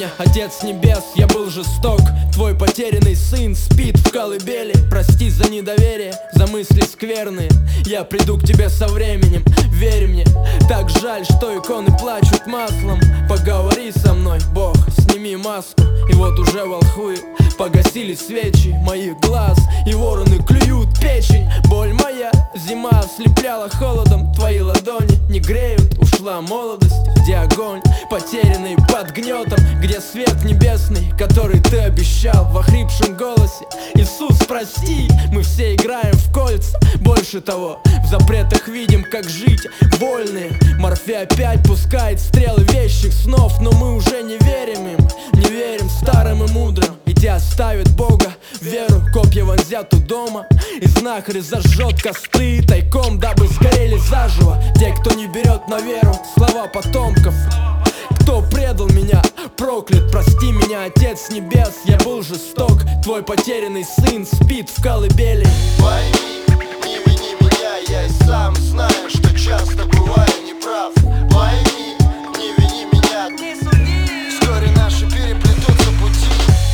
Отец небес, я был жесток. Твой потерянный сын спит в колыбели. Прости за недоверие, за мысли скверные. Я приду к тебе со временем, верь мне. Так жаль, что иконы плачут маслом. Поговори со мной, Бог, сними маску. И вот уже волхвы погасили свечи моих глаз, и вороны клюют печень. Боль моя, зима ослепляла холодом. Твои ладони не греют, ушла молодость. Где огонь, потерянный под гнетом? Где свет небесный, который ты обещал в охрипшем голосе? Иисус, прости, мы все играем в кольца. Больше того, в запретах видим, как жить вольные. Морфей опять пускает стрелы вещих снов, но мы уже не верим им, не верим старым и мудрым. Ведь оставит Бога веру, копья вонзят у дома, и знахарь зажжет костры тайком, дабы сгорели заживо те, кто не берет на веру слова потомков. Кто предал меня, проклят, прости меня, Отец небес, я был жесток. Твой потерянный сын спит в колыбели. Пойми, не вини меня, я и сам знаю, что часто бываю неправ. Пойми, не вини меня, не суди. Вскоре наши переплетутся пути.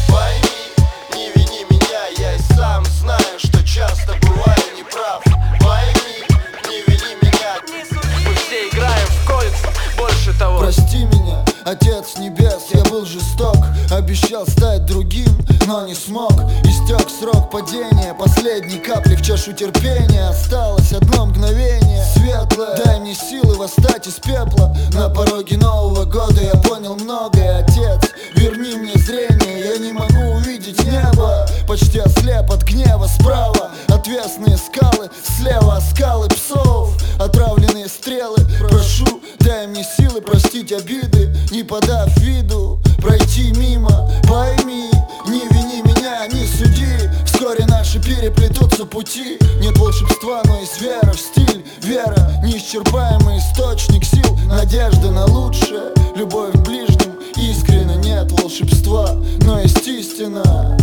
Пойми, не вини меня, я и сам знаю, что часто бываю неправ. Пойми, не вини меня, не суди. Мы все играем в кольца, больше того. Прости меня, Отец небес, я был жесток. Обещал стать другим, но не смог. Истек срок падения, последней капли в чашу терпения. Осталось одно мгновение светлое, дай мне силы восстать из пепла. На пороге Нового года я понял многое. Отец, верни мне зрение, я не могу увидеть небо. Почти ослеп от гнева. Справа отвесные скалы, слева скалы псов, отравленные стрелы. Прошу, дай мне силы простить обиды, не подав виду, пройти мимо. Пойми, не вини меня, не суди. Вскоре наши переплетутся пути. Нет волшебства, но есть вера в стиль. Вера, неисчерпаемый источник сил. Надежда на лучшее, любовь к ближним. Искренне нет волшебства, но есть истина.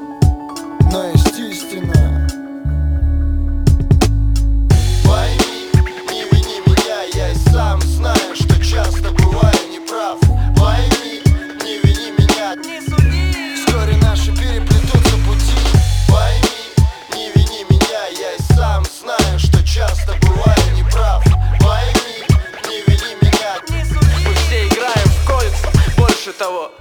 Но есть истина. Пойми, не вини меня, я и сам знаю, что часто бываю неправ. Пойми, не вини меня, не суди. Вскоре наши переплетутся пути. Пойми, не вини меня, я и сам знаю, что часто бываю неправ. Пойми, не вини меня, не суди. Мы все играем в кольца, больше того.